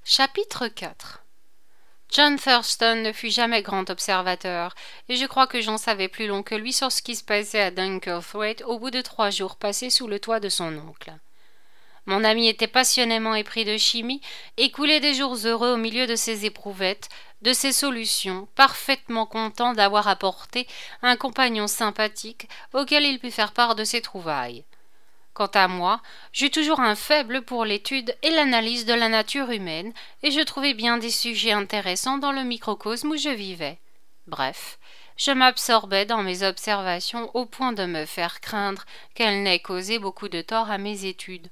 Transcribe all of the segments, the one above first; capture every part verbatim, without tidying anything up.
Chapitre quatre. John Thurston ne fut jamais grand observateur, et je crois que j'en savais plus long que lui sur ce qui se passait à Dunkerthwaite au bout de trois jours passés sous le toit de son oncle. Mon ami était passionnément épris de chimie et coulait des jours heureux au milieu de ses éprouvettes, de ses solutions, parfaitement content d'avoir apporté un compagnon sympathique auquel il put faire part de ses trouvailles. Quant à moi, j'eus toujours un faible pour l'étude et l'analyse de la nature humaine, et je trouvais bien des sujets intéressants dans le microcosme où je vivais. Bref, je m'absorbais dans mes observations au point de me faire craindre qu'elles n'aient causé beaucoup de tort à mes études.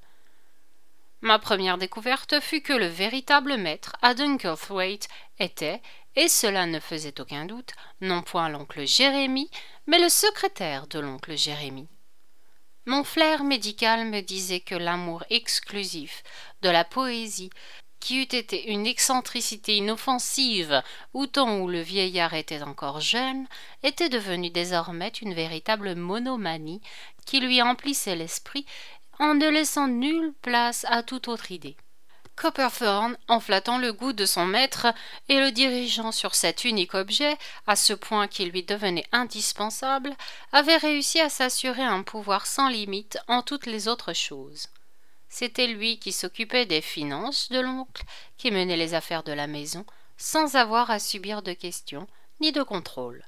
Ma première découverte fut que le véritable maître à Dunkerthwaite était, et cela ne faisait aucun doute, non point l'oncle Jérémie, mais le secrétaire de l'oncle Jérémie. Mon flair médical me disait que l'amour exclusif de la poésie, qui eût été une excentricité inoffensive au temps où le vieillard était encore jeune, était devenu désormais une véritable monomanie qui lui emplissait l'esprit en ne laissant nulle place à toute autre idée. Copperthorne, en flattant le goût de son maître et le dirigeant sur cet unique objet, à ce point qu'il lui devenait indispensable, avait réussi à s'assurer un pouvoir sans limite en toutes les autres choses. C'était lui qui s'occupait des finances de l'oncle, qui menait les affaires de la maison, sans avoir à subir de questions ni de contrôle.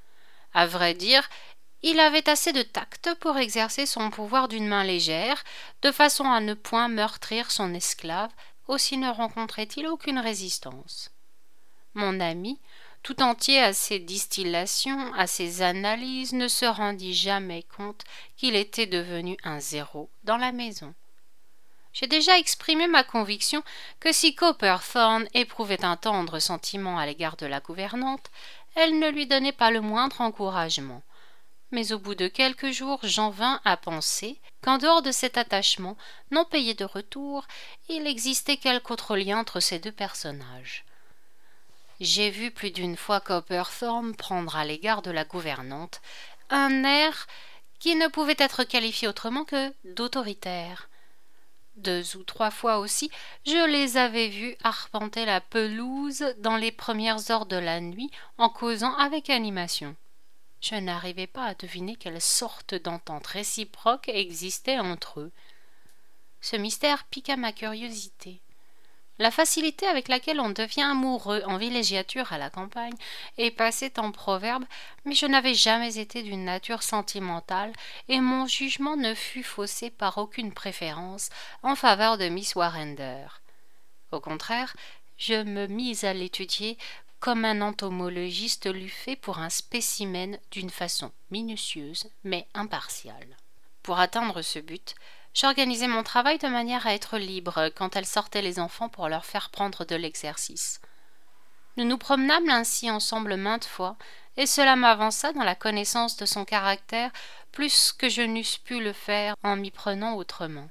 À vrai dire, il avait assez de tact pour exercer son pouvoir d'une main légère, de façon à ne point meurtrir son esclave, aussi ne rencontrait-il aucune résistance. Mon ami, tout entier à ses distillations, à ses analyses, ne se rendit jamais compte qu'il était devenu un zéro dans la maison. J'ai déjà exprimé ma conviction que si Copperthorne éprouvait un tendre sentiment à l'égard de la gouvernante, elle ne lui donnait pas le moindre encouragement. Mais au bout de quelques jours, j'en vins à penser qu'en dehors de cet attachement, non payé de retour, il existait quelque autre lien entre ces deux personnages. J'ai vu plus d'une fois Copperthorne prendre à l'égard de la gouvernante un air qui ne pouvait être qualifié autrement que d'autoritaire. Deux ou trois fois aussi, je les avais vus arpenter la pelouse dans les premières heures de la nuit en causant avec animation. Je n'arrivais pas à deviner quelle sorte d'entente réciproque existait entre eux. Ce mystère piqua ma curiosité. La facilité avec laquelle on devient amoureux en villégiature à la campagne est passée en proverbe, mais je n'avais jamais été d'une nature sentimentale et mon jugement ne fut faussé par aucune préférence en faveur de Miss Warrender. Au contraire, je me mis à l'étudier comme un entomologiste l'eût fait pour un spécimen d'une façon minutieuse mais impartiale. Pour atteindre ce but, j'organisais mon travail de manière à être libre quand elle sortait les enfants pour leur faire prendre de l'exercice. Nous nous promenâmes ainsi ensemble maintes fois, et cela m'avança dans la connaissance de son caractère plus que je n'eusse pu le faire en m'y prenant autrement.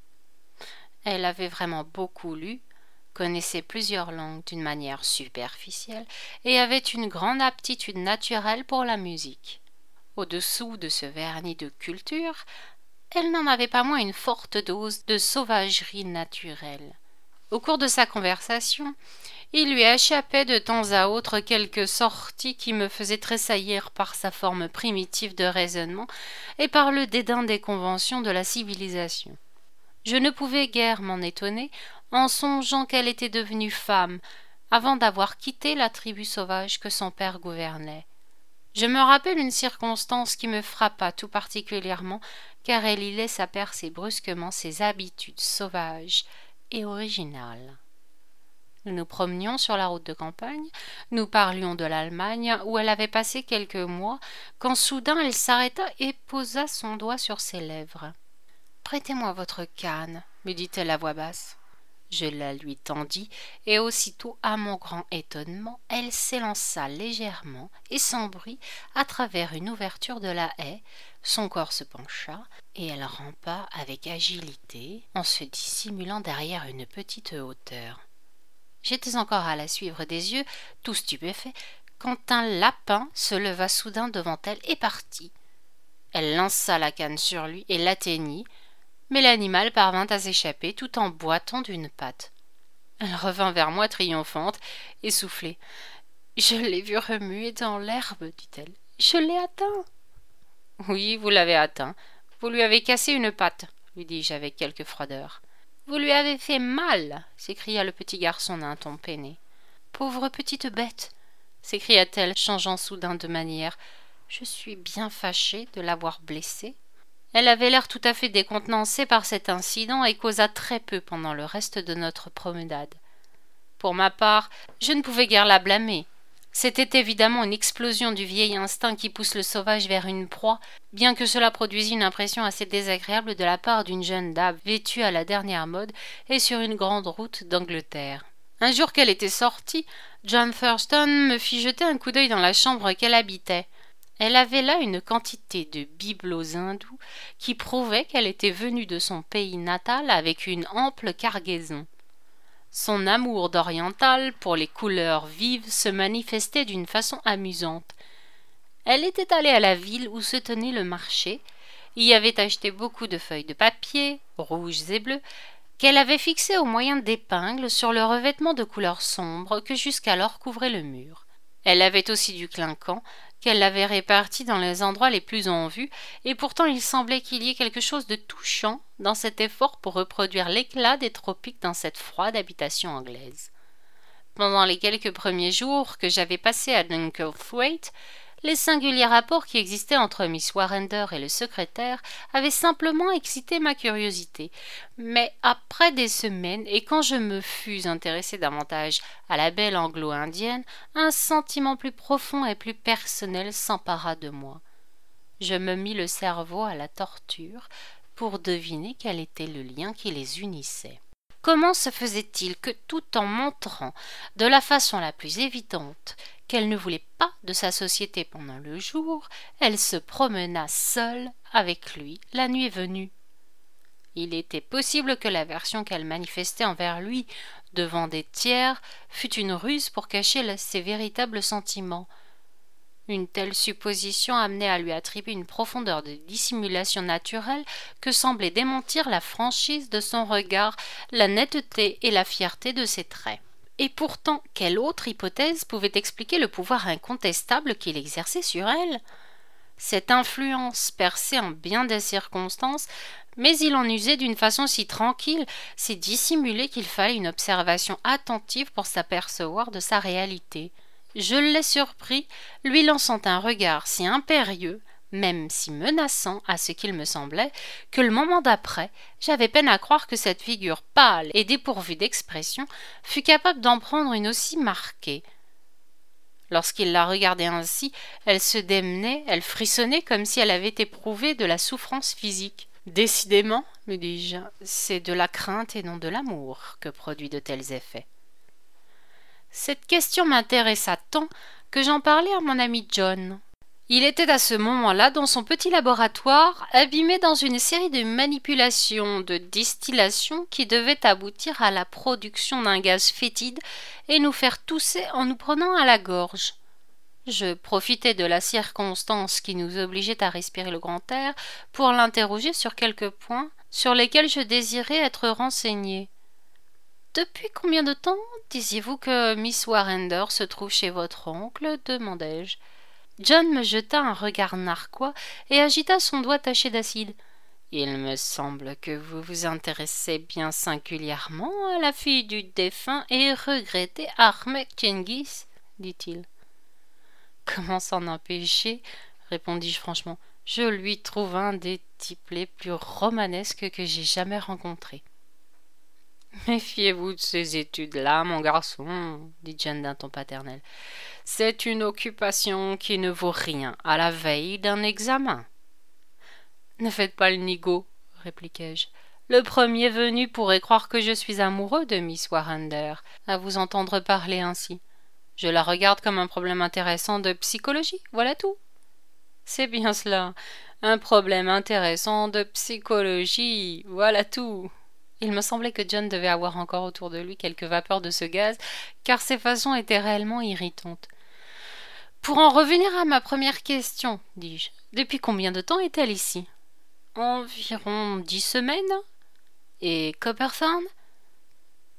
Elle avait vraiment beaucoup lu, connaissait plusieurs langues d'une manière superficielle et avait une grande aptitude naturelle pour la musique. Au-dessous de ce vernis de culture, elle n'en avait pas moins une forte dose de sauvagerie naturelle. Au cours de sa conversation, il lui échappait de temps à autre quelques sorties qui me faisaient tressaillir par sa forme primitive de raisonnement et par le dédain des conventions de la civilisation. Je ne pouvais guère m'en étonner en songeant qu'elle était devenue femme avant d'avoir quitté la tribu sauvage que son père gouvernait. Je me rappelle une circonstance qui me frappa tout particulièrement car elle y laissa percer brusquement ses habitudes sauvages et originales. Nous nous promenions sur la route de campagne, nous parlions de l'Allemagne où elle avait passé quelques mois quand soudain elle s'arrêta et posa son doigt sur ses lèvres. « Prêtez-moi votre canne, me dit-elle à voix basse. Je la lui tendis, et aussitôt, à mon grand étonnement, elle s'élança légèrement et sans bruit à travers une ouverture de la haie, son corps se pencha, et elle rampa avec agilité en se dissimulant derrière une petite hauteur. J'étais encore à la suivre des yeux, tout stupéfait, quand un lapin se leva soudain devant elle et partit. Elle lança la canne sur lui et l'atteignit, mais l'animal parvint à s'échapper tout en boitant d'une patte. Elle revint vers moi triomphante, essoufflée. « Je l'ai vu remuer dans l'herbe, dit-elle. Je l'ai atteint. » « Oui, vous l'avez atteint. Vous lui avez cassé une patte, lui dis-je avec quelque froideur. « Vous lui avez fait mal, s'écria le petit garçon d'un ton peiné. « Pauvre petite bête, s'écria-t-elle, changeant soudain de manière. Je suis bien fâchée de l'avoir blessée. » Elle avait l'air tout à fait décontenancée par cet incident et causa très peu pendant le reste de notre promenade. Pour ma part, je ne pouvais guère la blâmer. C'était évidemment une explosion du vieil instinct qui pousse le sauvage vers une proie, bien que cela produisît une impression assez désagréable de la part d'une jeune dame vêtue à la dernière mode et sur une grande route d'Angleterre. Un jour qu'elle était sortie, John Thurston me fit jeter un coup d'œil dans la chambre qu'elle habitait. Elle avait là une quantité de bibelots hindous qui prouvaient qu'elle était venue de son pays natal avec une ample cargaison. Son amour d'oriental pour les couleurs vives se manifestait d'une façon amusante. Elle était allée à la ville où se tenait le marché, y avait acheté beaucoup de feuilles de papier, rouges et bleues, qu'elle avait fixées au moyen d'épingles sur le revêtement de couleur sombre que jusqu'alors couvrait le mur. Elle avait aussi du clinquant, qu'elle avait réparti dans les endroits les plus en vue, et pourtant il semblait qu'il y ait quelque chose de touchant dans cet effort pour reproduire l'éclat des tropiques dans cette froide habitation anglaise. Pendant les quelques premiers jours que j'avais passés à Dunkerthwaite, les singuliers rapports qui existaient entre Miss Warrender et le secrétaire avaient simplement excité ma curiosité, mais après des semaines, et quand je me fus intéressé davantage à la belle anglo-indienne, un sentiment plus profond et plus personnel s'empara de moi. Je me mis le cerveau à la torture pour deviner quel était le lien qui les unissait. Comment se faisait-il que, tout en montrant de la façon la plus évidente qu'elle ne voulait pas de sa société pendant le jour, elle se promena seule avec lui la nuit venue? Il était possible que l'aversion qu'elle manifestait envers lui devant des tiers fût une ruse pour cacher ses véritables sentiments. Une telle supposition amenait à lui attribuer une profondeur de dissimulation naturelle que semblait démentir la franchise de son regard, la netteté et la fierté de ses traits. Et pourtant, quelle autre hypothèse pouvait expliquer le pouvoir incontestable qu'il exerçait sur elle? Cette influence perçait en bien des circonstances, mais il en usait d'une façon si tranquille, si dissimulée qu'il fallait une observation attentive pour s'apercevoir de sa réalité. Je l'ai surpris, lui lançant un regard si impérieux, même si menaçant à ce qu'il me semblait, que le moment d'après, j'avais peine à croire que cette figure pâle et dépourvue d'expression fût capable d'en prendre une aussi marquée. Lorsqu'il la regardait ainsi, elle se démenait, elle frissonnait comme si elle avait éprouvé de la souffrance physique. « Décidément, me dis-je, c'est de la crainte et non de l'amour que produit de tels effets. » Cette question m'intéressa tant que j'en parlai à mon ami John. Il était à ce moment-là dans son petit laboratoire, abîmé dans une série de manipulations de distillation qui devaient aboutir à la production d'un gaz fétide et nous faire tousser en nous prenant à la gorge. Je profitai de la circonstance qui nous obligeait à respirer le grand air pour l'interroger sur quelques points sur lesquels je désirais être renseigné. « Depuis combien de temps disiez-vous que Miss Warrender se trouve chez votre oncle ?» demandai-je. John me jeta un regard narquois et agita son doigt taché d'acide. « Il me semble que vous vous intéressez bien singulièrement à la fille du défunt et regretté Ahmed Cengiz, dit-il. »« Comment s'en empêcher ?» répondis-je franchement. « Je lui trouve un des types les plus romanesques que j'ai jamais rencontrés. » « Méfiez-vous de ces études-là, mon garçon, dit John d'un ton paternel. C'est une occupation qui ne vaut rien à la veille d'un examen. »« Ne faites pas le nigaud, répliquai-je. Le premier venu pourrait croire que je suis amoureux de Miss Warrender, à vous entendre parler ainsi. Je la regarde comme un problème intéressant de psychologie, voilà tout. »« C'est bien cela, un problème intéressant de psychologie, voilà tout. » Il me semblait que John devait avoir encore autour de lui quelques vapeurs de ce gaz, car ses façons étaient réellement irritantes. « Pour en revenir à ma première question, dis-je, depuis combien de temps est-elle ici ? » Environ dix semaines. Et Copperthorne ?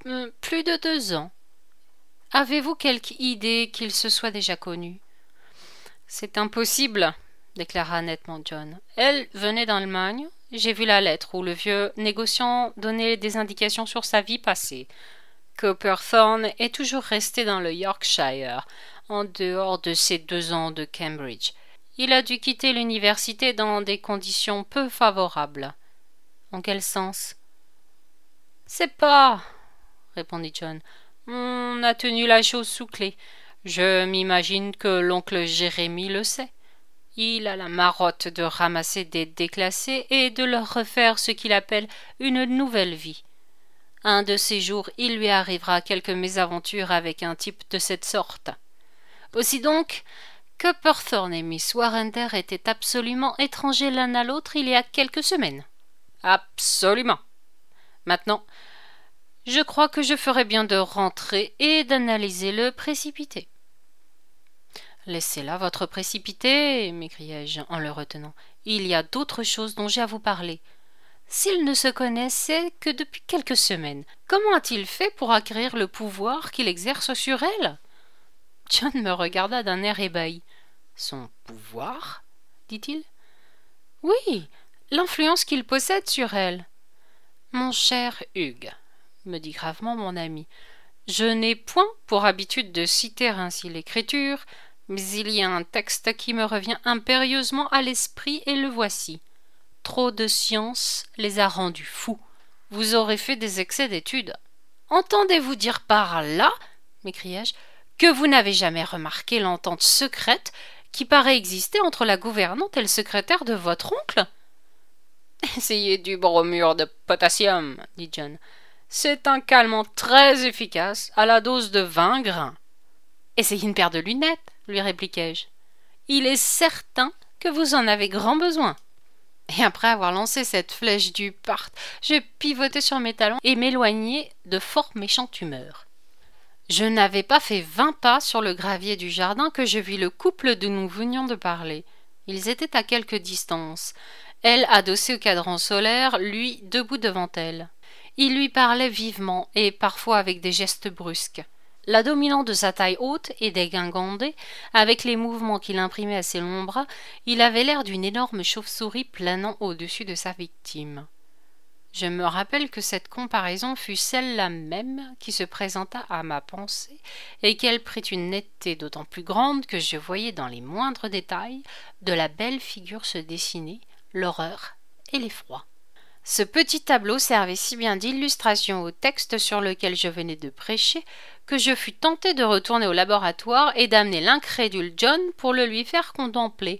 Euh, plus de deux ans. Avez-vous quelque idée qu'il se soit déjà connu? C'est impossible, déclara nettement John. Elle venait d'Allemagne. J'ai vu la lettre où le vieux négociant donnait des indications sur sa vie passée. Copperthorne est toujours resté dans le Yorkshire, en dehors de ses deux ans de Cambridge. Il a dû quitter l'université dans des conditions peu favorables. En quel sens? C'est pas, répondit John. On a tenu la chose sous clé. Je m'imagine que l'oncle Jérémie le sait. Il a la marotte de ramasser des déclassés et de leur refaire ce qu'il appelle une nouvelle vie. Un de ces jours, il lui arrivera quelque mésaventure avec un type de cette sorte. Aussi donc, Copperthorne et Miss Warrender étaient absolument étrangers l'un à l'autre il y a quelques semaines. Absolument. Maintenant, je crois que je ferais bien de rentrer et d'analyser le précipité. Laissez-la votre précipité, m'écriai-je en le retenant. Il y a d'autres choses dont j'ai à vous parler. S'ils ne se connaissaient que depuis quelques semaines, comment a-t-il fait pour acquérir le pouvoir qu'il exerce sur elle? John me regarda d'un air ébahi. Son pouvoir? dit-il. Oui, l'influence qu'il possède sur elle. Mon cher Hugues, me dit gravement mon ami, je n'ai point pour habitude de citer ainsi l'écriture, mais il y a un texte qui me revient impérieusement à l'esprit et le voici. Trop de science les a rendus fous. Vous aurez fait des excès d'études. Entendez-vous dire par là, m'écriai-je, que vous n'avez jamais remarqué l'entente secrète qui paraît exister entre la gouvernante et le secrétaire de votre oncle? Essayez du bromure de potassium, dit John. C'est un calmant très efficace à la dose de vingt grains. Essayez une paire de lunettes, lui répliquai-je. Il est certain que vous en avez grand besoin. Et après avoir lancé cette flèche du part, je pivotai sur mes talons et m'éloignai de fort méchante humeur. Je n'avais pas fait vingt pas sur le gravier du jardin que je vis le couple dont nous venions de parler. Ils étaient à quelque distance. Elle adossée au cadran solaire, lui debout devant elle. Il lui parlait vivement et parfois avec des gestes brusques. La dominante de sa taille haute et dégingandée, avec les mouvements qu'il imprimait à ses longs bras, il avait l'air d'une énorme chauve-souris planant au-dessus de sa victime. Je me rappelle que cette comparaison fut celle-là même qui se présenta à ma pensée et qu'elle prit une netteté d'autant plus grande que je voyais dans les moindres détails de la belle figure se dessiner, l'horreur et l'effroi. Ce petit tableau servait si bien d'illustration au texte sur lequel je venais de prêcher que je fus tenté de retourner au laboratoire et d'amener l'incrédule John pour le lui faire contempler.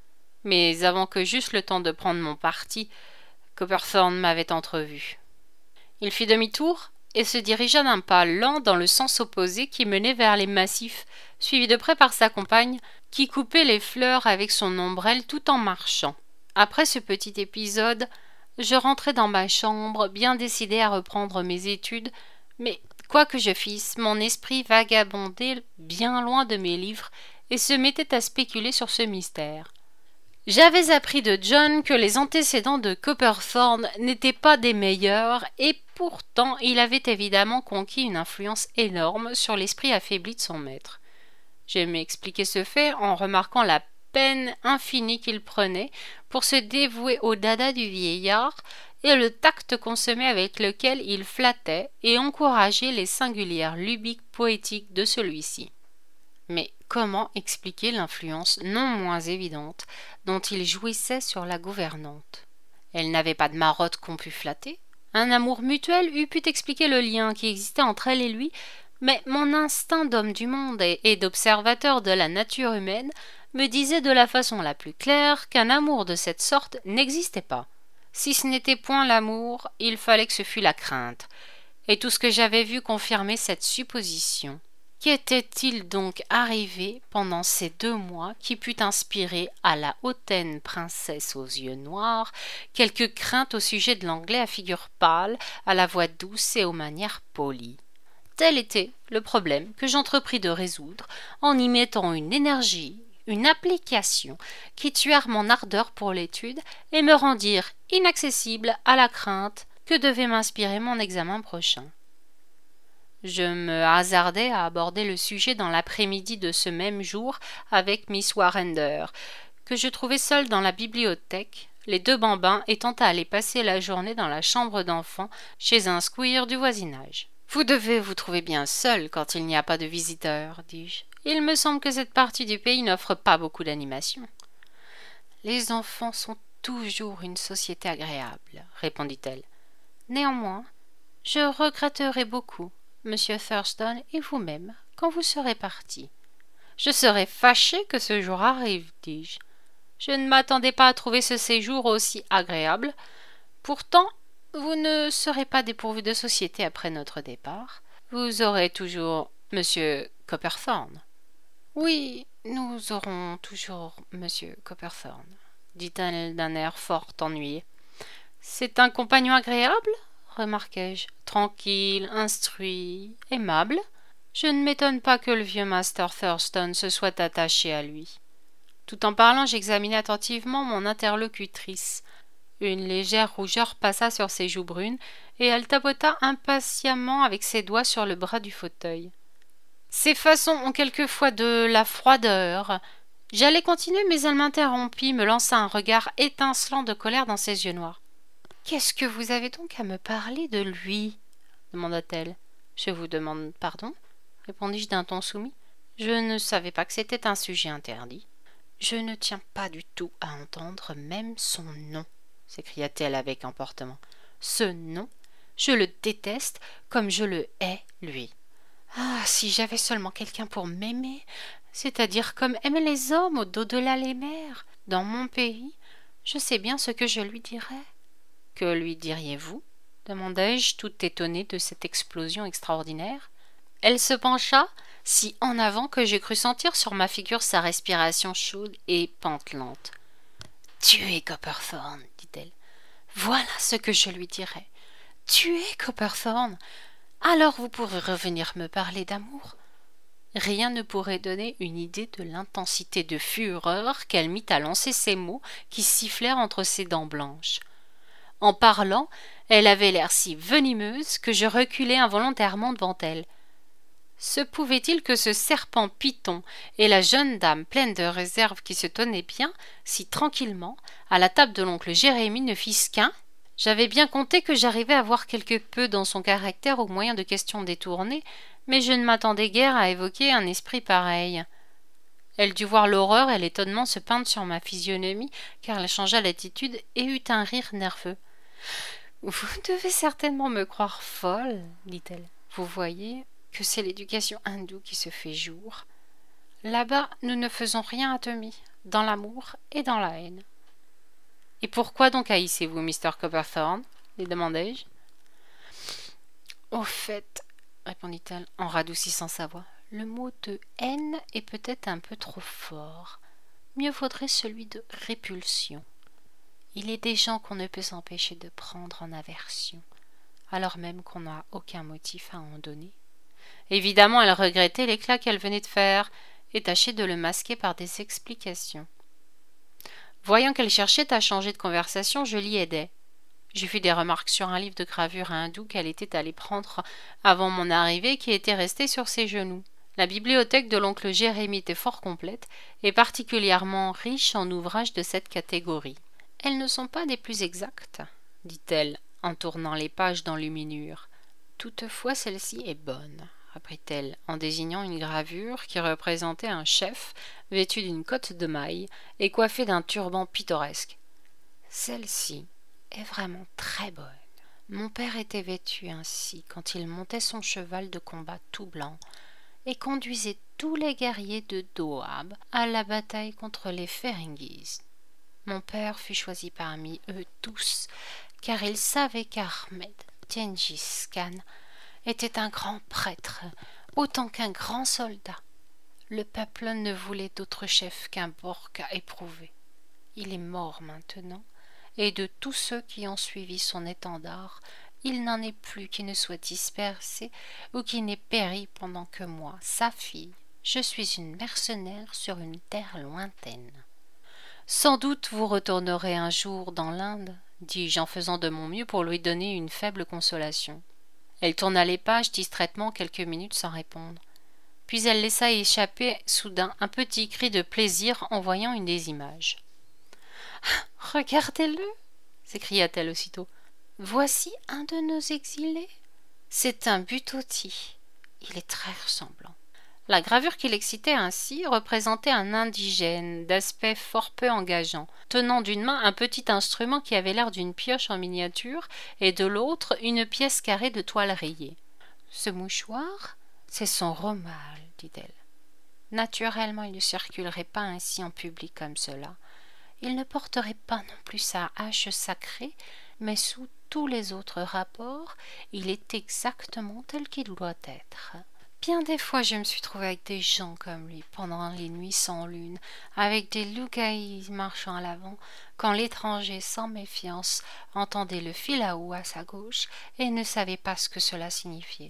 Mais avant que j'eusse le temps de prendre mon parti, Copperthorne m'avait entrevu. Il fit demi-tour et se dirigea d'un pas lent dans le sens opposé qui menait vers les massifs, suivi de près par sa compagne, qui coupait les fleurs avec son ombrelle tout en marchant. Après ce petit épisode, je rentrai dans ma chambre, bien décidé à reprendre mes études, mais quoi que je fisse, mon esprit vagabondait bien loin de mes livres et se mettait à spéculer sur ce mystère. J'avais appris de John que les antécédents de Copperthorne n'étaient pas des meilleurs, et pourtant il avait évidemment conquis une influence énorme sur l'esprit affaibli de son maître. Je m'expliquai ce fait en remarquant la peine infinie qu'il prenait pour se dévouer au dada du vieillard et le tact consommé avec lequel il flattait et encourageait les singulières lubies poétiques de celui-ci. Mais comment expliquer l'influence non moins évidente dont il jouissait sur la gouvernante? Elle n'avait pas de marotte qu'on pût flatter. Un amour mutuel eût pu expliquer le lien qui existait entre elle et lui, mais mon instinct d'homme du monde et, et d'observateur de la nature humaine me disait de la façon la plus claire qu'un amour de cette sorte n'existait pas. Si ce n'était point l'amour, il fallait que ce fût la crainte, et tout ce que j'avais vu confirmait cette supposition. Qu'était-il donc arrivé pendant ces deux mois qui put inspirer à la hautaine princesse aux yeux noirs quelque crainte au sujet de l'anglais à figure pâle, à la voix douce et aux manières polies? Tel était le problème que j'entrepris de résoudre en y mettant une énergie, une application qui tuèrent mon ardeur pour l'étude et me rendirent inaccessible à la crainte que devait m'inspirer mon examen prochain. Je me hasardai à aborder le sujet dans l'après-midi de ce même jour avec Miss Warrender, que je trouvai seule dans la bibliothèque, les deux bambins étant allés passer la journée dans la chambre d'enfants chez un squire du voisinage. « Vous devez vous trouver bien seul quand il n'y a pas de visiteurs, dis-je. Il me semble que cette partie du pays n'offre pas beaucoup d'animation. »« Les enfants sont toujours une société agréable, » répondit-elle. « Néanmoins, je regretterai beaucoup, Monsieur Thurston et vous-même, quand vous serez partis. »« Je serai fâché que ce jour arrive, dis-je. Je ne m'attendais pas à trouver ce séjour aussi agréable. Pourtant, vous ne serez pas dépourvu de société après notre départ. Vous aurez toujours Monsieur Copperthorne. »« Oui, nous aurons toujours Monsieur Copperthorne, » dit-elle d'un air fort ennuyé. « C'est un compagnon agréable ?» remarquai-je. « Tranquille, instruit, aimable. Je ne m'étonne pas que le vieux Master Thurston se soit attaché à lui. » Tout en parlant, j'examinai attentivement mon interlocutrice. Une légère rougeur passa sur ses joues brunes, et elle tapota impatiemment avec ses doigts sur le bras du fauteuil. Ses façons ont quelquefois de la froideur. J'allais continuer, mais elle m'interrompit, me lança un regard étincelant de colère dans ses yeux noirs. « Qu'est-ce que vous avez donc à me parler de lui ?» demanda-t-elle. « Je vous demande pardon, » répondis-je d'un ton soumis. « Je ne savais pas que c'était un sujet interdit. »« Je ne tiens pas du tout à entendre même son nom, » s'écria-t-elle avec emportement. « Ce nom, je le déteste comme je le hais, lui. Ah, si j'avais seulement quelqu'un pour m'aimer, c'est-à-dire comme aiment les hommes au-delà les mers, dans mon pays, je sais bien ce que je lui dirais. »« Que lui diriez-vous » demandai-je, tout étonnée de cette explosion extraordinaire. Elle se pencha si en avant que j'ai cru sentir sur ma figure sa respiration chaude et pantelante. « Tuez Copperthorne, dit-elle. Voilà ce que je lui dirai. Tuez Copperthorne. Alors vous pourrez revenir me parler d'amour. » Rien ne pourrait donner une idée de l'intensité de fureur qu'elle mit à lancer ces mots qui sifflèrent entre ses dents blanches. En parlant, elle avait l'air si venimeuse que je reculai involontairement devant elle. Se pouvait-il que ce serpent Python et la jeune dame pleine de réserve qui se tenait bien, si tranquillement, à la table de l'oncle Jérémie ne fissent qu'un ? J'avais bien compté que j'arrivais à voir quelque peu dans son caractère au moyen de questions détournées, mais je ne m'attendais guère à évoquer un esprit pareil. Elle dut voir l'horreur et l'étonnement se peindre sur ma physionomie, car elle changea d'attitude et eut un rire nerveux. « Vous devez certainement me croire folle, dit-elle. Vous voyez que c'est l'éducation hindoue qui se fait jour. Là-bas, nous ne faisons rien à demi, dans l'amour et dans la haine. »« Et pourquoi donc haïssez-vous Mister Copperthorne ?» lui demandai-je. « Au fait, » répondit-elle en radoucissant sa voix, « le mot de haine est peut-être un peu trop fort. Mieux vaudrait celui de répulsion. Il est des gens qu'on ne peut s'empêcher de prendre en aversion, alors même qu'on n'a aucun motif à en donner. » Évidemment, elle regrettait l'éclat qu'elle venait de faire et tâchait de le masquer par des explications. Voyant qu'elle cherchait à changer de conversation, je l'y aidai. Je fis des remarques sur un livre de gravure hindou qu'elle était allée prendre avant mon arrivée, qui était resté sur ses genoux. La bibliothèque de l'oncle Jérémie était fort complète et particulièrement riche en ouvrages de cette catégorie. « Elles ne sont pas des plus exactes, » dit-elle en tournant les pages d'enluminure. « Toutefois, celle-ci est bonne, » reprit-elle en désignant une gravure qui représentait un chef vêtu d'une cotte de maille et coiffé d'un turban pittoresque. « Celle-ci est vraiment très bonne. Mon père était vêtu ainsi quand il montait son cheval de combat tout blanc et conduisait tous les guerriers de Doab à la bataille contre les Feringhees. Mon père fut choisi parmi eux tous, car il savait qu'Ahmed Gengis Khan était un grand prêtre, autant qu'un grand soldat. Le peuple ne voulait d'autre chef qu'un Borg à éprouver. Il est mort maintenant, et de tous ceux qui ont suivi son étendard, il n'en est plus qui ne soit dispersé ou qui n'ait péri pendant que moi, sa fille, je suis une mercenaire sur une terre lointaine. »« Sans doute vous retournerez un jour dans l'Inde, dis-je en faisant de mon mieux pour lui donner une faible consolation. » Elle tourna les pages distraitement quelques minutes sans répondre. Puis elle laissa échapper soudain un petit cri de plaisir en voyant une des images. « Regardez-le » s'écria-t-elle aussitôt. « Voici un de nos exilés. C'est un Butoti. Il est très ressemblant. » La gravure qui l'excitait ainsi représentait un indigène d'aspect fort peu engageant, tenant d'une main un petit instrument qui avait l'air d'une pioche en miniature et de l'autre une pièce carrée de toile rayée. « Ce mouchoir, c'est son romal, dit-elle. Naturellement, il ne circulerait pas ainsi en public comme cela. Il ne porterait pas non plus sa hache sacrée, mais sous tous les autres rapports, il est exactement tel qu'il doit être. » Bien des fois, je me suis trouvée avec des gens comme lui, pendant les nuits sans lune, avec des lougaïs marchant à l'avant, quand l'étranger, sans méfiance, entendait le filaou à sa gauche et ne savait pas ce que cela signifiait.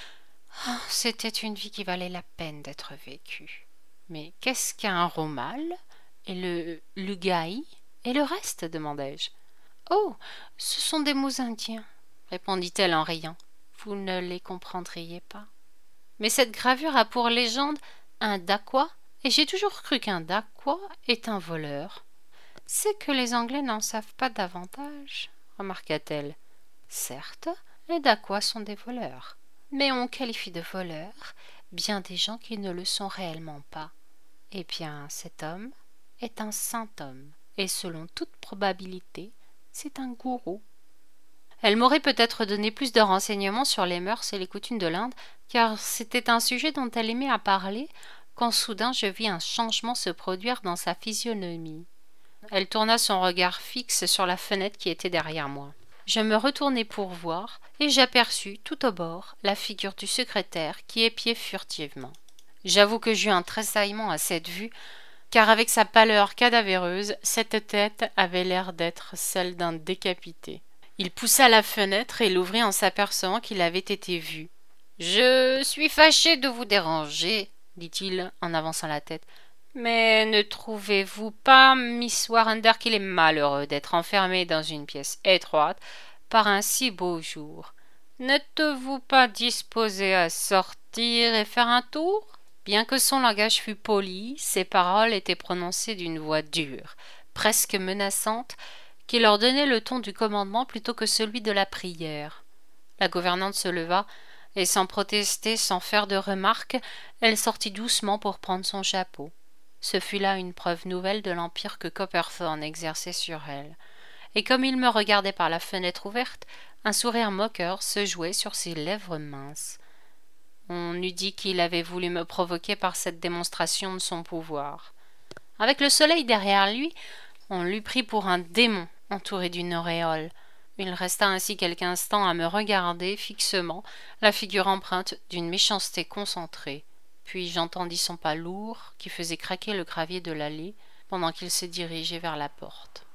Oh, c'était une vie qui valait la peine d'être vécue. Mais qu'est-ce qu'un romal et le lugaï et le reste, demandai-je. Oh, ce sont des mots indiens, répondit-elle en riant. Vous ne les comprendriez pas. Mais cette gravure a pour légende un Dacoit, et j'ai toujours cru qu'un Dacoit est un voleur. C'est que les Anglais n'en savent pas davantage, remarqua-t-elle. Certes, les Dacois sont des voleurs, mais on qualifie de voleurs bien des gens qui ne le sont réellement pas. Eh bien, cet homme est un saint homme, et selon toute probabilité, c'est un gourou. Elle m'aurait peut-être donné plus de renseignements sur les mœurs et les coutumes de l'Inde, car c'était un sujet dont elle aimait à parler, quand soudain je vis un changement se produire dans sa physionomie. Elle tourna son regard fixe sur la fenêtre qui était derrière moi. Je me retournai pour voir, et j'aperçus, tout au bord, la figure du secrétaire qui épiait furtivement. J'avoue que j'eus un tressaillement à cette vue, car avec sa pâleur cadavéreuse, cette tête avait l'air d'être celle d'un décapité. Il poussa la fenêtre et l'ouvrit en s'apercevant qu'il avait été vu. « Je suis fâché de vous déranger, » dit-il en avançant la tête. « Mais ne trouvez-vous pas, Miss Warrender, qu'il est malheureux d'être enfermé dans une pièce étroite par un si beau jour? N'êtes-vous pas disposé à sortir et faire un tour ?» Bien que son langage fût poli, ses paroles étaient prononcées d'une voix dure, presque menaçante, qui leur donnait le ton du commandement plutôt que celui de la prière. La gouvernante se leva, et sans protester, sans faire de remarques, elle sortit doucement pour prendre son chapeau. Ce fut là une preuve nouvelle de l'empire que Copperthorne exerçait sur elle. Et comme il me regardait par la fenêtre ouverte, un sourire moqueur se jouait sur ses lèvres minces. On eût dit qu'il avait voulu me provoquer par cette démonstration de son pouvoir. Avec le soleil derrière lui, on l'eût pris pour un démon entouré d'une auréole. Il resta ainsi quelque instant à me regarder fixement, la figure empreinte d'une méchanceté concentrée. Puis j'entendis son pas lourd qui faisait craquer le gravier de l'allée pendant qu'il se dirigeait vers la porte.